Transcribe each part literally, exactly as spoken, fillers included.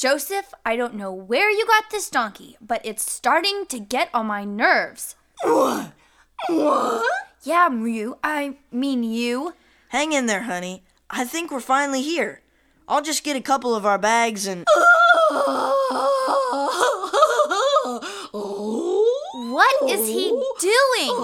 Joseph, I don't know where you got this donkey, but it's starting to get on my nerves. What? What? Yeah, Ryu, I mean you. Hang in there, honey. I think we're finally here. I'll just get a couple of our bags and... What is he doing?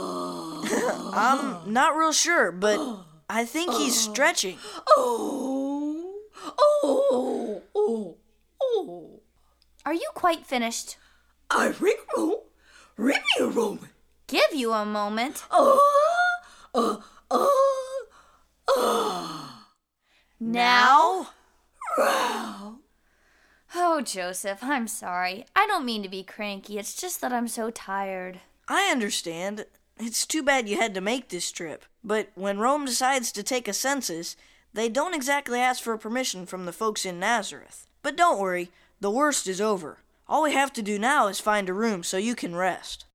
I'm not real sure, but I think he's stretching. Oh, oh, oh, oh. Are you quite finished? I think so. Give me a moment. Give you a moment. Uh, uh, uh, uh. Now? Wow. Oh, Joseph, I'm sorry. I don't mean to be cranky. It's just that I'm so tired. I understand. It's too bad you had to make this trip. But when Rome decides to take a census, they don't exactly ask for permission from the folks in Nazareth. But don't worry, the worst is over. All we have to do now is find a room so you can rest.